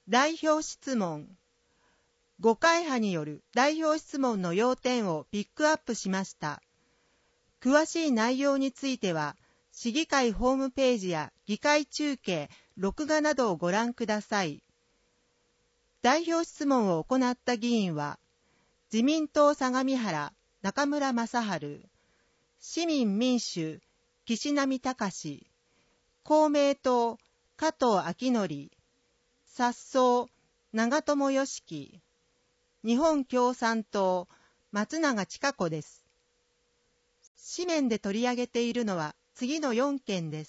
代表質問。5会派による代表質問の要点をピックアップしました。詳しい内容については、市議会ホームページや議会中継、録画などをご覧ください。代表質問を行った議員は、自民党相模原、中村正春、市民民主、岸波隆、公明党、加藤昭則、札総、長友良樹、日本共産党、松永千佳子です。紙面で取り上げているのは次の4件です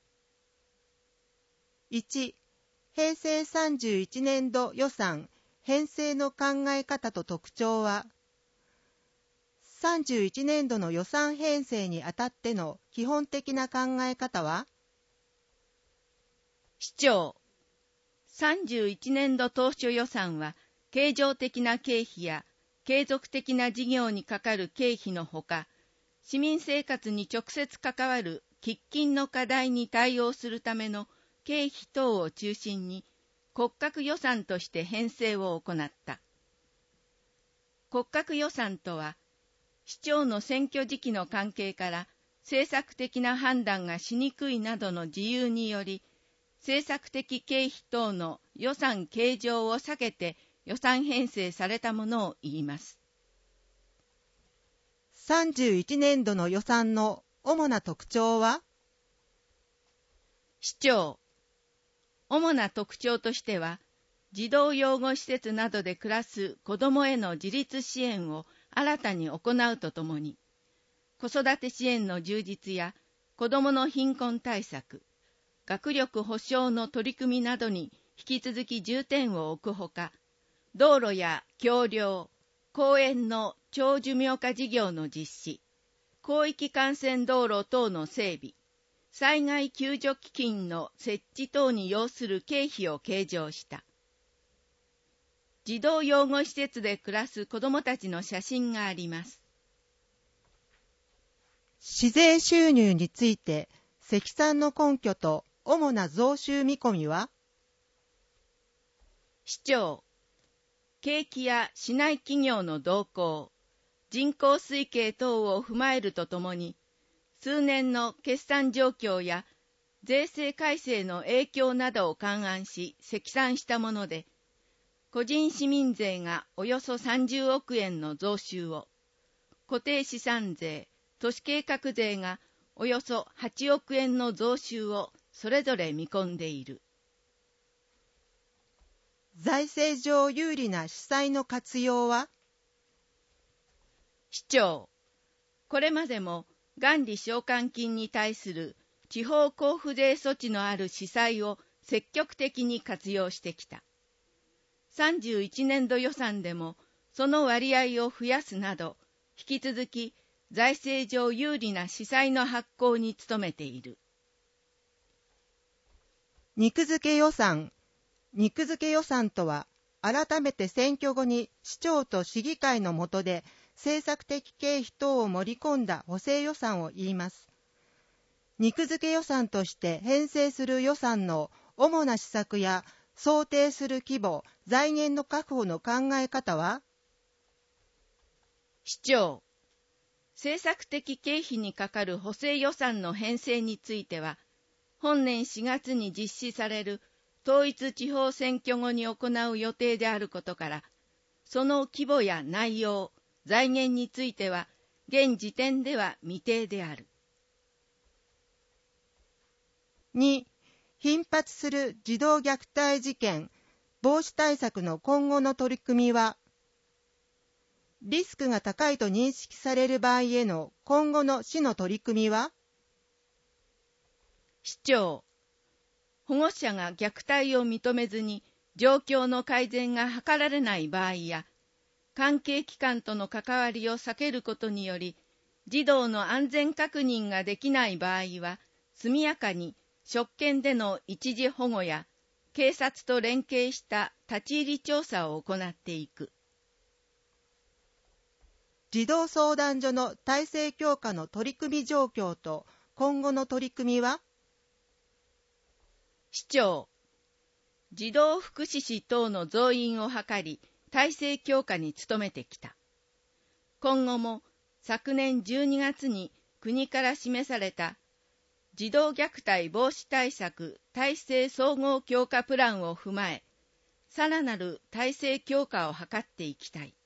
。1、平成31年度予算編成の考え方と特徴は、31年度の予算編成にあたっての基本的な考え方は、 市長、31年度当初予算は、経常的な経費や継続的な事業にかかる経費のほか、市民生活に直接関わる喫緊の課題に対応するための経費等を中心に骨格予算として編成を行った。骨格予算とは、市長の選挙時期の関係から政策的な判断がしにくいなどの自由により、政策的経費等の予算計上を避けて予算編成されたものを言います。 31年度の予算の主な特徴は？ 市長、主な特徴としては、児童養護施設などで暮らす子どもへの自立支援を新たに行うとともに、子育て支援の充実や子どもの貧困対策、学力保障の取り組みなどに引き続き重点を置くほか、道路や橋梁、公園の長寿命化事業の実施、広域幹線道路等の整備、災害救助基金の設置等に要する経費を計上した。児童養護施設で暮らす子どもたちの写真があります。 市税収入について、積算の根拠と主な増収見込みは？ 市長、景気や市内企業の動向、人口推計等を踏まえるとともに、数年の決算状況や税制改正の影響などを勘案し積算したもので、個人市民税がおよそ30億円の増収を、固定資産税、都市計画税がおよそ8億円の増収をそれぞれ見込んでいる。 財政上有利な市債の活用は？ 市長、これまでも元利償還金に対する地方交付税措置のある市債を積極的に活用してきた。31年度予算でもその割合を増やすなど、引き続き財政上有利な市債の発行に努めている。 肉付け予算。肉付け予算とは、改めて選挙後に市長と市議会の下で政策的経費等を盛り込んだ補正予算を言います。肉付け予算として編成する予算の主な施策や想定する規模、財源の確保の考え方は？ 市長、政策的経費にかかる補正予算の編成については、本年4月に実施される統一地方選挙後に行う予定であることから、その規模や内容、財源については、現時点では未定である。 2、頻発する児童虐待事件、防止対策の今後の取り組みは？リスクが高いと認識される場合への今後の市の取り組みは？ 市長、保護者が虐待を認めずに状況の改善が図られない場合や、関係機関との関わりを避けることにより、児童の安全確認ができない場合は、速やかに職権での一時保護や、警察と連携した立ち入り調査を行っていく。 児童相談所の体制強化の取り組み状況と今後の取り組みは？ 市長、 児童福祉士等の増員を図り、体制強化に努めてきた。今後も昨年12月に国から示された児童虐待防止対策体制総合強化プランを踏まえ、さらなる体制強化を図っていきたい。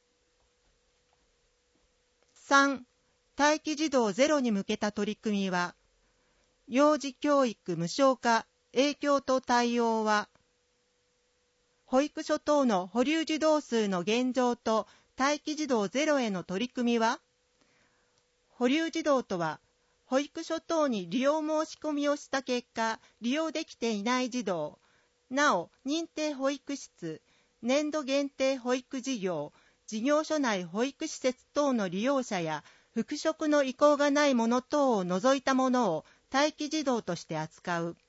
3. 待機児童ゼロに向けた取り組みは、幼児教育無償化、影響と対応は、保育所等の保留児童数の現状と待機児童ゼロへの取り組みは、保留児童とは、保育所等に利用申し込みをした結果、利用できていない児童、なお認定保育室、年度限定保育事業、事業所内保育施設等の利用者や復職の意向がない者等を除いたものを待機児童として扱う。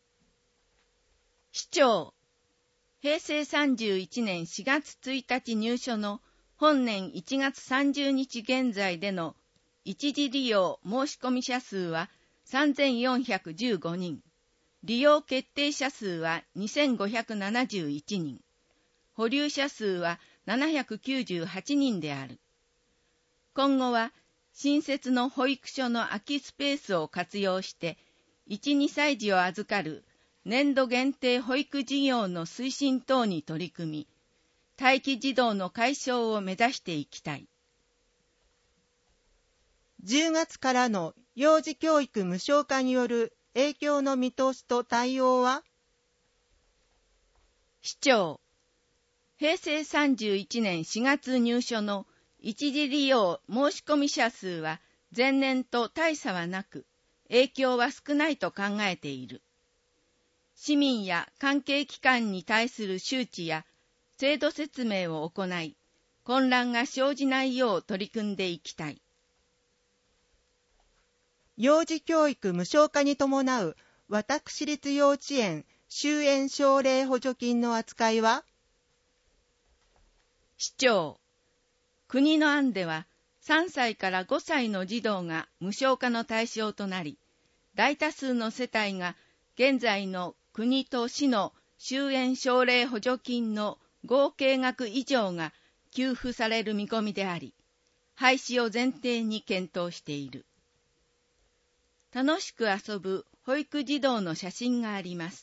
市長、平成31年4月1日入所の本年1月30日現在での一時利用申込者数は3415人、利用決定者数は2571人、保留者数は798人である。今後は新設の保育所の空きスペースを活用して、1、2歳児を預かる年度限定保育事業の推進等に取り組み、待機児童の解消を目指していきたい。 10月からの幼児教育無償化による影響の見通しと対応は？ 市長、平成31年4月入所の一時利用申込者数は前年と大差はなく、影響は少ないと考えている。市民や関係機関に対する周知や制度説明を行い、混乱が生じないよう取り組んでいきたい。 幼児教育無償化に伴う私立幼稚園終園奨励補助金の扱いは？ 市長、国の案では3歳から5歳の児童が無償化の対象となり、大多数の世帯が現在の国と市の終園奨励補助金の合計額以上が給付される見込みであり、廃止を前提に検討している。楽しく遊ぶ保育児童の写真があります。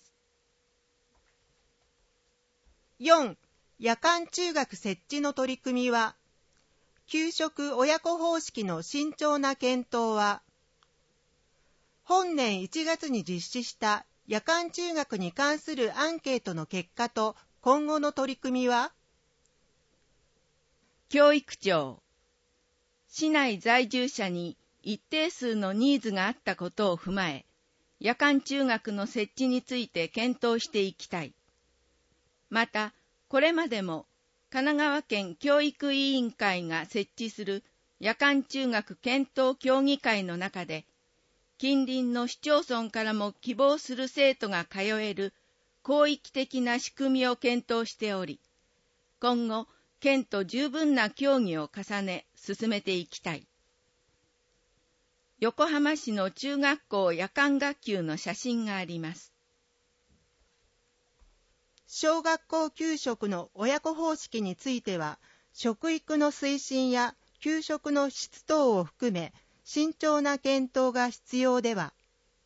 4. 夜間中学設置の取り組みは、給食親子方式の慎重な検討は、本年1月に実施した夜間中学に関するアンケートの結果と今後の取り組みは？ 教育庁、市内在住者に一定数のニーズがあったことを踏まえ、夜間中学の設置について検討していきたい。また、これまでも神奈川県教育委員会が設置する夜間中学検討協議会の中で、近隣の市町村からも希望する生徒が通える広域的な仕組みを検討しており、今後、県と十分な協議を重ね進めていきたい。横浜市の中学校夜間学級の写真があります。 小学校給食の親子方式については、食育の推進や給食の質等を含め、慎重な検討が必要では。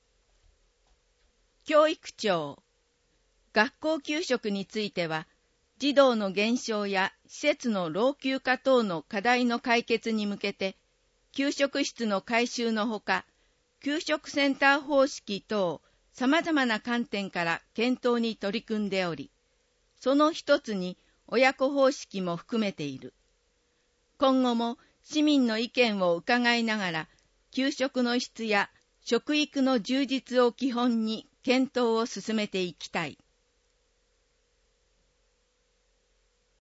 教育庁、学校給食については、児童の減少や施設の老朽化等の課題の解決に向けて、給食室の改修のほか、給食センター方式等、様々な観点から検討に取り組んでおり、その一つに親子方式も含めている。今後も市民の意見を伺いながら、給食の質や食育の充実を基本に検討を進めていきたい。